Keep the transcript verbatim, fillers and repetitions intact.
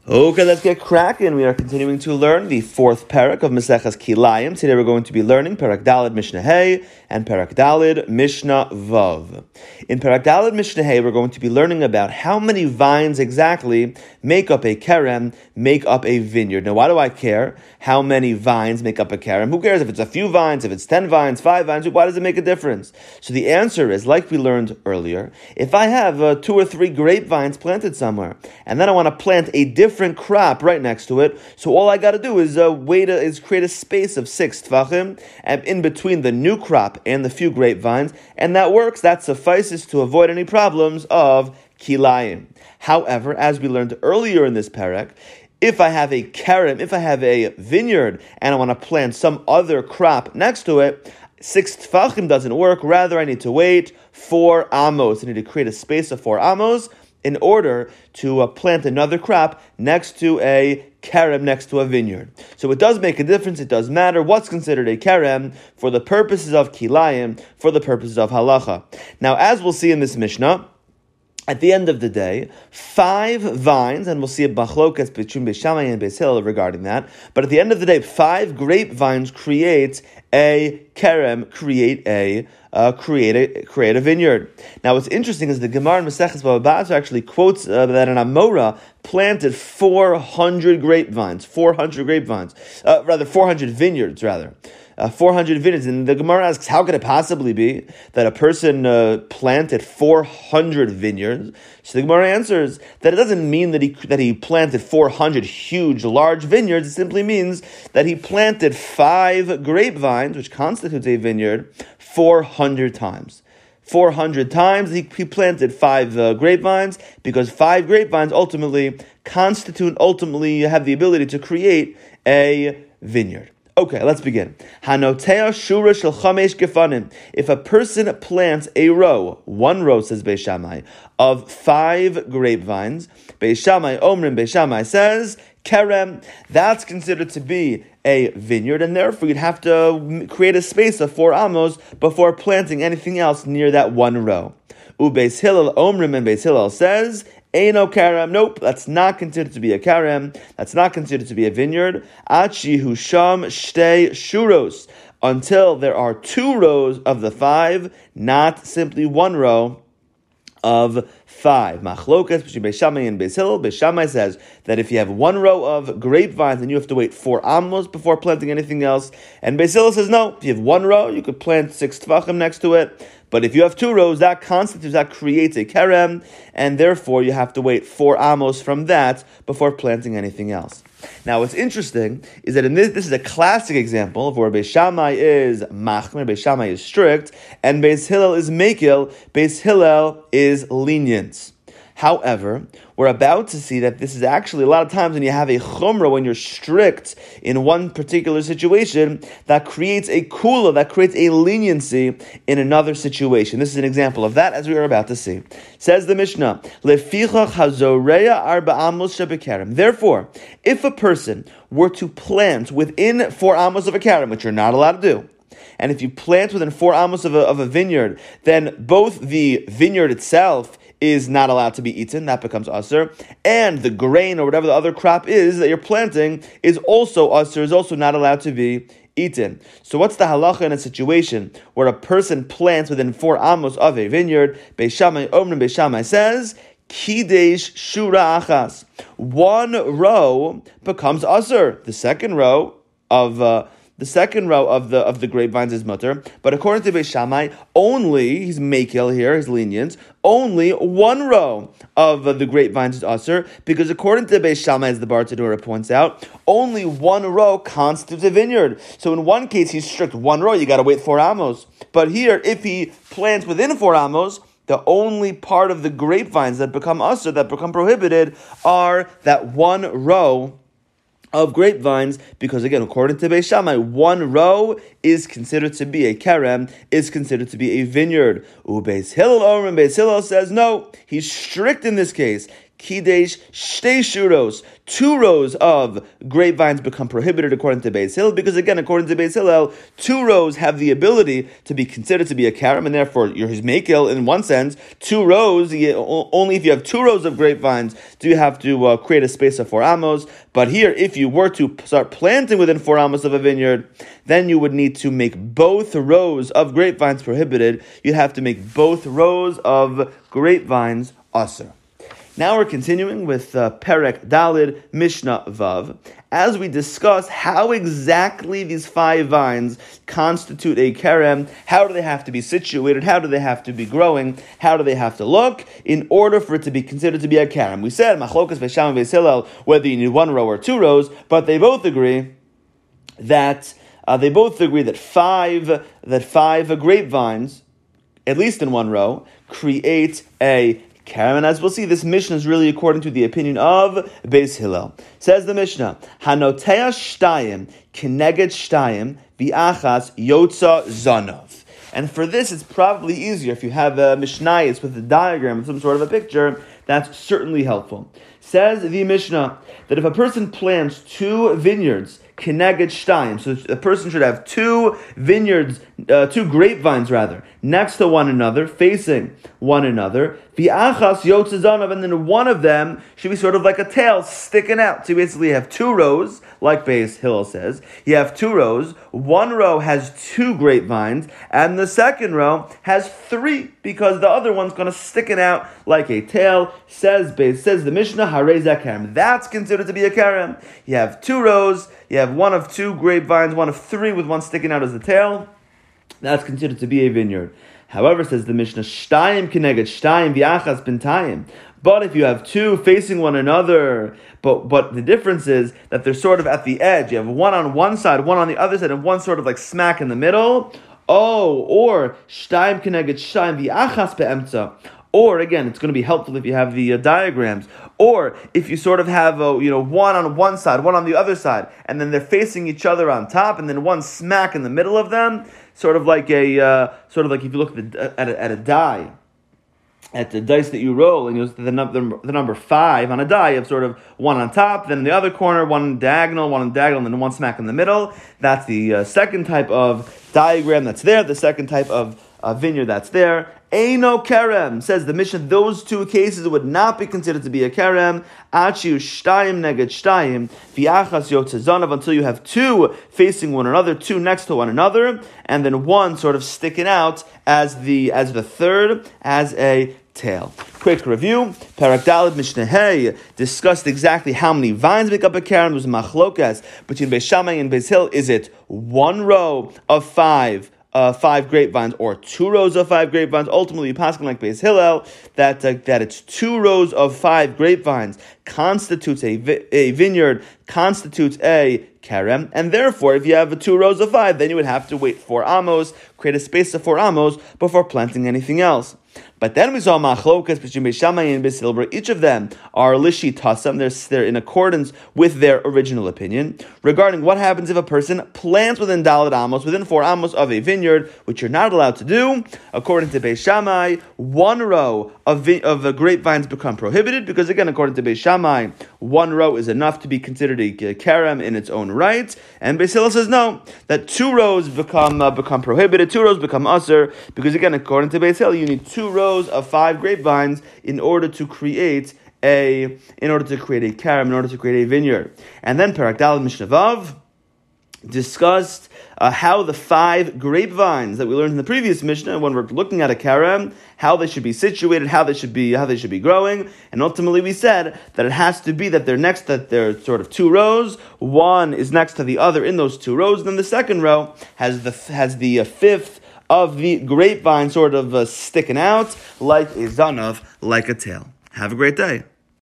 Okay, let's get cracking. We are continuing to learn the fourth parak of Maseches Kilayim. Today we're going to be learning Parak Daled Mishnah Hey and Parak Daled Mishnah Vav. In Parak Daled Mishnah Hey, we're going to be learning about how many vines exactly make up a kerem, make up a vineyard. Now, why do I care how many vines make up a kerem? Who cares if it's a few vines, if it's ten vines, five vines? Why does it make a difference? So the answer is, like we learned earlier, if I have uh, two or three grapevines planted somewhere, and then I want to plant a different different crop right next to it. So all I got to do is uh, wait a, is create a space of six tvachim in between the new crop and the few grapevines, and that works. That suffices to avoid any problems of kilayim. However, as we learned earlier in this parak, if I have a kerem, if I have a vineyard, and I want to plant some other crop next to it, six tvachim doesn't work. Rather, I need to wait four amos. I need to create a space of four amos in order to uh, plant another crop next to a kerem, next to a vineyard. So it does make a difference, it does matter what's considered a kerem for the purposes of kilayim, for the purposes of halacha. Now, as we'll see in this Mishnah, at the end of the day, five vines, and we'll see a machlokas between Beis Shammai and Beis Hillel regarding that, but at the end of the day, five grapevines create a kerem, create a uh, create a create a vineyard. Now, what's interesting is the Gemara in Maseches Bava Basra actually quotes uh, that an Amora planted four hundred grapevines, four hundred grapevines, uh, rather four hundred vineyards, rather. Uh, four hundred vineyards, and the Gemara asks, how could it possibly be that a person uh, planted four hundred vineyards? So the Gemara answers that it doesn't mean that he that he planted four hundred huge, large vineyards. It simply means that he planted five grapevines, which constitutes a vineyard, four hundred times. four hundred times he, he planted five uh, grapevines, because five grapevines ultimately constitute, ultimately have the ability to create a vineyard. Okay, let's begin. Hanotea shura shel chamesh gefanim. If a person plants a row, one row, says Beis Shammai, of five grapevines, Beis Shammai omrim, Beis Shammai says, kerem, that's considered to be a vineyard, and therefore you'd have to create a space of four amos before planting anything else near that one row. U Beis Hillel omrim, and Beis Hillel says, Eino karem, nope, that's not considered to be a karem, that's not considered to be a vineyard. Achi husham shtei shuros, until there are two rows of the five, not simply one row of five. Machlokas between Beis Shammai and Beis Hillel. Beis Shammai says that if you have one row of grapevines, then you have to wait four amos before planting anything else. And Beis Hillel says no. If you have one row, you could plant six tvachim next to it. But if you have two rows, that constitutes, that creates a kerem, and therefore you have to wait four amos from that before planting anything else. Now, what's interesting is that in this, this is a classic example of where Beis Shammai is machmer, Beis Shammai is strict, and Beis Hillel is mekil, Beis Hillel is lenient. However, we're about to see that this is actually a lot of times when you have a chumrah, when you're strict in one particular situation, that creates a kula, that creates a leniency in another situation. This is an example of that, as we are about to see. Says the Mishnah, Lefichach hazoreya arba amos shebekerem. Therefore, if a person were to plant within four amos of a kerem, which you're not allowed to do, and if you plant within four amos of a, of a vineyard, then both the vineyard itself is not allowed to be eaten, that becomes usher, and the grain or whatever the other crop is that you're planting is also usher, is also not allowed to be eaten. So what's the halacha in a situation where a person plants within four amos of a vineyard? Beis Shammai omrim, Beis Shammai says, kidesh shura achas. One row becomes usher. The second row of uh, The second row of the of the grapevines is mutter, but according to Beis Shammai, only, he's mekil here, he's lenient, only one row of uh, the grapevines is usher, because according to Beis Shammai, as the Bar Tadura points out, only one row constitutes a vineyard. So in one case, he's strict, one row, you got to wait four amos. But here, if he plants within four amos, the only part of the grapevines that become usher, that become prohibited, are that one row of grapevines, because again, according to Beis Shammai, one row is considered to be a kerem, is considered to be a vineyard. U Beis Hillel Omer, Beis Hillel says no, he's strict in this case. Kidesh Shtei Shuros. Two rows of grapevines become prohibited according to Beis Hillel, because again, according to Beis Hillel, two rows have the ability to be considered to be a karam, and therefore you're his mekel in one sense. Two rows, only if you have two rows of grapevines do you have to uh, create a space of four amos. But here, if you were to start planting within four amos of a vineyard, then you would need to make both rows of grapevines prohibited. You'd have to make both rows of grapevines asur. Now we're continuing with uh, Perek Dalid Mishnah Vav, as we discuss how exactly these five vines constitute a kerem. How do they have to be situated? How do they have to be growing? How do they have to look in order for it to be considered to be a kerem? We said Machlokas Beis Shammai and Beis Hillel whether you need one row or two rows, but they both agree that uh, they both agree that five that five grapevines, at least in one row, create a kerem. And as we'll see, this Mishnah is really according to the opinion of Beis Hillel. Says the Mishnah, Hanotea shtayim kineged shtayim v'achas yotza zanov. And for this, it's probably easier if you have a Mishnayos with a diagram, some sort of a picture. That's certainly helpful. Says the Mishnah that if a person plants two vineyards, kineged shtayim, so a person should have two vineyards, uh, two grapevines rather, next to one another, facing one another. V'achas yotza zanav, and then one of them should be sort of like a tail sticking out. So you basically have two rows, like Beis Hillel says. You have two rows. One row has two grapevines, and the second row has three, because the other one's going to stick it out like a tail. Says Beis, says the Mishnah, Harei zeh kerem. That's considered to be a kerem. You have two rows. You have one of two grapevines, one of three with one sticking out as a tail. That's considered to be a vineyard. However, says the Mishnah, shtayim kineged shtayim v'achas bintayim. But if you have two facing one another, but but the difference is that they're sort of at the edge. You have one on one side, one on the other side, and one sort of like smack in the middle. Oh, or shtayim kineged shtayim v'achas be'emtza. Or again, it's going to be helpful if you have the uh, diagrams. Or if you sort of have a, you know, one on one side, one on the other side, and then they're facing each other on top, and then one smack in the middle of them, sort of like a uh, sort of like if you look at the, at, a, at a die, at the dice that you roll, and you the number the number five on a die, you have sort of one on top, then in the other corner, one diagonal, one diagonal, and then one smack in the middle. That's the uh, second type of diagram that's there. The second type of uh, vineyard that's there. Eino kerem, says the Mishnah, those two cases would not be considered to be a kerem. Achiu shtayim neged shtayim v'achas yotze zanav, until you have two facing one another, two next to one another, and then one sort of sticking out as the as the third, as a tail. Quick review. Perek Dalid Mishnah Hey discussed exactly how many vines make up a kerem. There was a machlokas between Beis Shammai and Beis Hillel. Is it one row of five Uh, five grapevines, or two rows of five grapevines? Ultimately, passing like Beis Hillel, that uh, that it's two rows of five grapevines constitutes a, vi- a vineyard, constitutes a kerem, and therefore, if you have two rows of five, then you would have to wait four amos, create a space of four amos before planting anything else. But then we saw machlokas between Beis Shammai and Beis Hillel. Each of them are lishi tasam. They're, they're in accordance with their original opinion regarding what happens if a person plants within daled amos, within four amos of a vineyard, which you're not allowed to do. According to Beis Shammai, one row of vi- of uh, grapevines become prohibited, because again, according to Beis Shammai, one row is enough to be considered a kerem in its own right. And Beis Hillel says no, that two rows become uh, become prohibited. Two rows become asur, because again, according to Beis Hillel, you need two rows of five grapevines in order to create a in order to create a kerem, in order to create a vineyard. And then Perek Dalid Mishnah Vav discussed uh, how the five grapevines that we learned in the previous Mishnah, when we're looking at a kerem, how they should be situated, how they should be how they should be growing, and ultimately we said that it has to be that they're next, that they're sort of two rows. One is next to the other in those two rows. Then the second row has the has the uh, fifth of the grapevine sort of uh, sticking out like a zanav, like a tail. Have a great day.